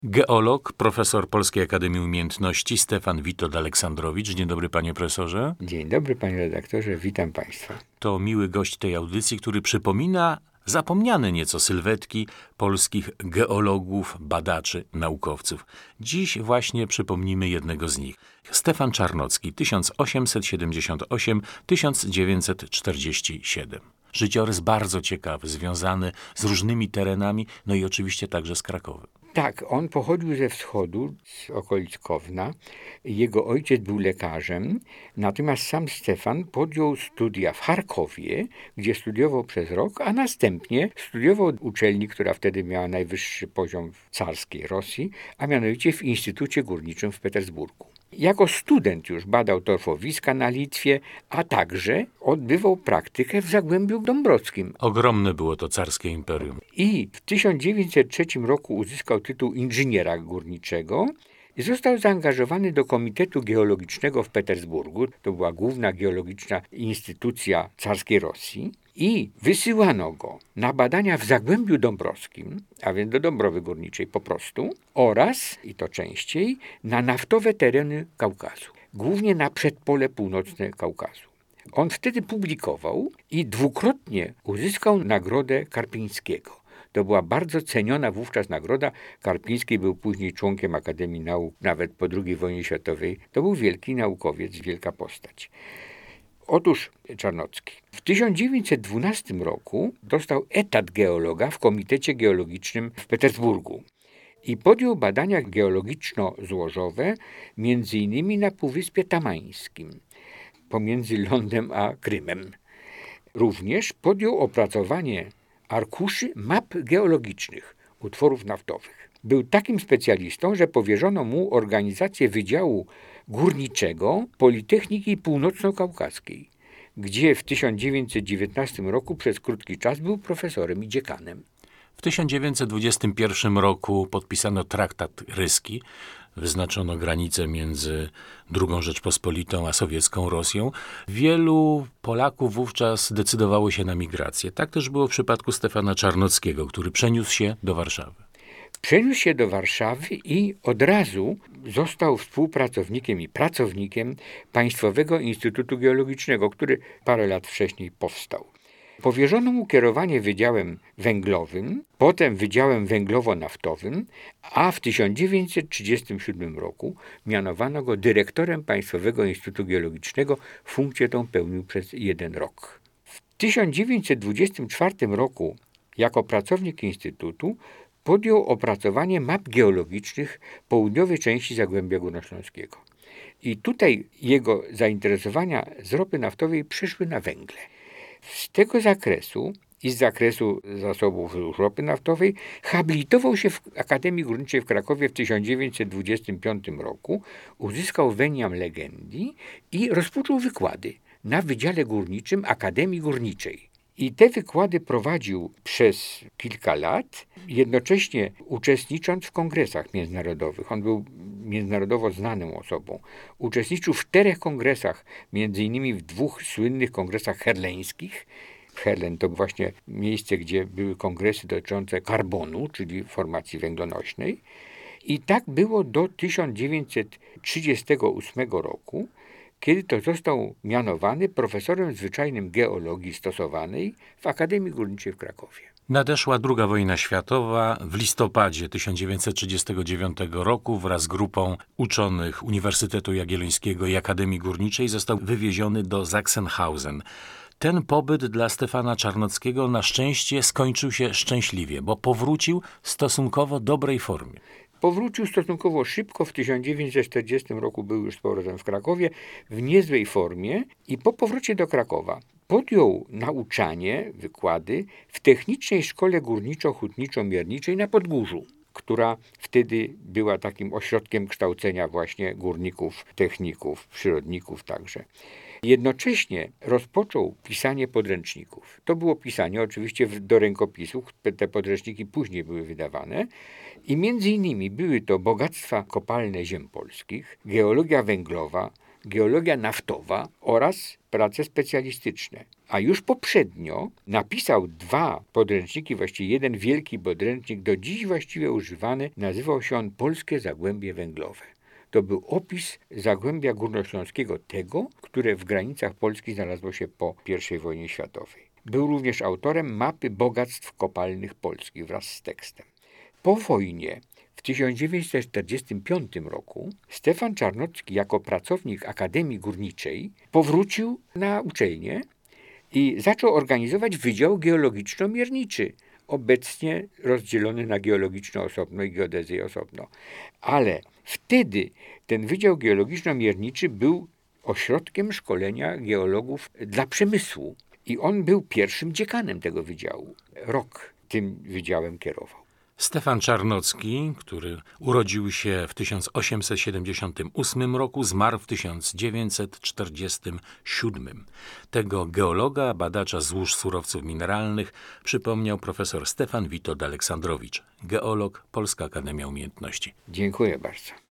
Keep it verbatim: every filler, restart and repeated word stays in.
Geolog, profesor Polskiej Akademii Umiejętności Stefan Witold-Aleksandrowicz. Dzień dobry, panie profesorze. Dzień dobry, panie redaktorze, witam państwa. To miły gość tej audycji, który przypomina zapomniane nieco sylwetki polskich geologów, badaczy, naukowców. Dziś właśnie przypomnimy jednego z nich. Stefan Czarnocki, tysiąc osiemset siedemdziesiąty ósmy do tysiąc dziewięćset czterdziestego siódmego. Życiorys bardzo ciekawy, związany z różnymi terenami, no i oczywiście także z Krakowem. Tak, on pochodził ze wschodu, z okolic Kowna. Jego ojciec był lekarzem, natomiast sam Stefan podjął studia w Charkowie, gdzie studiował przez rok, a następnie studiował w uczelni, która wtedy miała najwyższy poziom w carskiej Rosji, a mianowicie w Instytucie Górniczym w Petersburgu. Jako student już badał torfowiska na Litwie, a także odbywał praktykę w Zagłębiu Dąbrowskim. Ogromne było to carskie imperium. I w tysiąc dziewięćset trzecim roku uzyskał tytuł inżyniera górniczego i został zaangażowany do Komitetu Geologicznego w Petersburgu. To była główna geologiczna instytucja carskiej Rosji. I wysyłano go na badania w Zagłębiu Dąbrowskim, a więc do Dąbrowy Górniczej po prostu, oraz, i to częściej, na naftowe tereny Kaukazu, głównie na przedpole północne Kaukazu. On wtedy publikował i dwukrotnie uzyskał nagrodę Karpińskiego. To była bardzo ceniona wówczas nagroda. Karpiński był później członkiem Akademii Nauk, nawet po drugiej wojnie światowej. To był wielki naukowiec, wielka postać. Otóż Czarnocki w tysiąc dziewięćset dwunastym roku dostał etat geologa w Komitecie Geologicznym w Petersburgu i podjął badania geologiczno-złożowe między innymi na Półwyspie Tamańskim, pomiędzy Lądem a Krymem. Również podjął opracowanie arkuszy map geologicznych utworów naftowych. Był takim specjalistą, że powierzono mu organizację Wydziału Górniczego Politechniki Północno-Kaukaskiej, gdzie w tysiąc dziewięćset dziewiętnastym roku przez krótki czas był profesorem i dziekanem. W tysiąc dziewięćset dwudziestym pierwszym roku podpisano traktat ryski, wyznaczono granicę między drugą Rzeczpospolitą a sowiecką Rosją. Wielu Polaków wówczas decydowało się na migrację. Tak też było w przypadku Stefana Czarnockiego, który przeniósł się do Warszawy. Przeniósł się do Warszawy i od razu został współpracownikiem i pracownikiem Państwowego Instytutu Geologicznego, który parę lat wcześniej powstał. Powierzono mu kierowanie Wydziałem Węglowym, potem Wydziałem Węglowo-Naftowym, a w tysiąc dziewięćset trzydziestym siódmym roku mianowano go dyrektorem Państwowego Instytutu Geologicznego. Funkcję tą pełnił przez jeden rok. W tysiąc dziewięćset dwudziestym czwartym roku jako pracownik Instytutu podjął opracowanie map geologicznych południowej części Zagłębia Górnośląskiego. I tutaj jego zainteresowania z ropy naftowej przeszły na węgle. Z tego zakresu i z zakresu zasobów ropy naftowej habilitował się w Akademii Górniczej w Krakowie w tysiąc dziewięćset dwudziestym piątym roku, uzyskał veniam legendi i rozpoczął wykłady na Wydziale Górniczym Akademii Górniczej. I te wykłady prowadził przez kilka lat, jednocześnie uczestnicząc w kongresach międzynarodowych. On był międzynarodowo znaną osobą. Uczestniczył w czterech kongresach, między innymi w dwóch słynnych kongresach herleńskich. Herlen to właśnie miejsce, gdzie były kongresy dotyczące karbonu, czyli formacji węglonośnej. I tak było do tysiąc dziewięćset trzydziestego ósmego roku, kiedy to został mianowany profesorem zwyczajnym geologii stosowanej w Akademii Górniczej w Krakowie. Nadeszła druga wojna światowa. W listopadzie tysiąc dziewięćset trzydziestego dziewiątego roku wraz z grupą uczonych Uniwersytetu Jagiellońskiego i Akademii Górniczej został wywieziony do Sachsenhausen. Ten pobyt dla Stefana Czarnockiego na szczęście skończył się szczęśliwie, bo powrócił w stosunkowo dobrej formie. Powrócił stosunkowo szybko, w tysiąc dziewięćset czterdziestym roku był już z powrotem w Krakowie, w niezłej formie i po powrocie do Krakowa podjął nauczanie, wykłady w Technicznej Szkole Górniczo-Hutniczo-Mierniczej na Podgórzu, która wtedy była takim ośrodkiem kształcenia właśnie górników, techników, przyrodników także. Jednocześnie rozpoczął pisanie podręczników. To było pisanie oczywiście do rękopisów, te podręczniki później były wydawane i między innymi były to bogactwa kopalne ziem polskich, geologia węglowa, geologia naftowa oraz prace specjalistyczne. A już poprzednio napisał dwa podręczniki, właściwie jeden wielki podręcznik, do dziś właściwie używany, nazywał się on Polskie Zagłębie Węglowe. To był opis Zagłębia Górnośląskiego, tego, które w granicach Polski znalazło się po pierwszej wojnie światowej. Był również autorem mapy bogactw kopalnych polskich wraz z tekstem. Po wojnie w tysiąc dziewięćset czterdziestym piątym roku Stefan Czarnocki jako pracownik Akademii Górniczej powrócił na uczelnię i zaczął organizować Wydział Geologiczno-Mierniczy, obecnie rozdzielony na geologiczno osobno i geodezję osobno. Ale wtedy ten Wydział Geologiczno-Mierniczy był ośrodkiem szkolenia geologów dla przemysłu i on był pierwszym dziekanem tego wydziału. Rok tym wydziałem kierował. Stefan Czarnocki, który urodził się w tysiąc osiemset siedemdziesiątym ósmym roku, zmarł w tysiąc dziewięćset czterdziestym siódmym. Tego geologa, badacza złóż surowców mineralnych przypomniał profesor Stefan Witold Aleksandrowicz, geolog, Polska Akademia Umiejętności. Dziękuję bardzo.